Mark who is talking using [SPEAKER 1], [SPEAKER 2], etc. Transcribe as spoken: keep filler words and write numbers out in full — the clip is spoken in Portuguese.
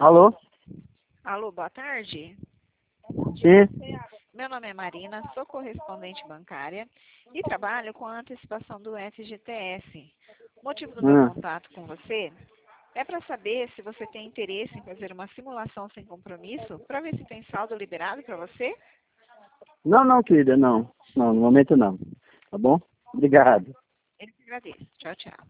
[SPEAKER 1] Alô?
[SPEAKER 2] Alô, boa tarde.
[SPEAKER 1] Sim?
[SPEAKER 2] Meu nome é Marina, sou correspondente bancária e trabalho com a antecipação do F G T S. O motivo do meu
[SPEAKER 1] Hum.
[SPEAKER 2] contato com você é para saber se você tem interesse em fazer uma simulação sem compromisso para ver se tem saldo liberado para você.
[SPEAKER 1] Não, não, querida, não. Não, no momento não. Tá bom? Obrigado.
[SPEAKER 2] Eu que agradeço. Tchau, tchau.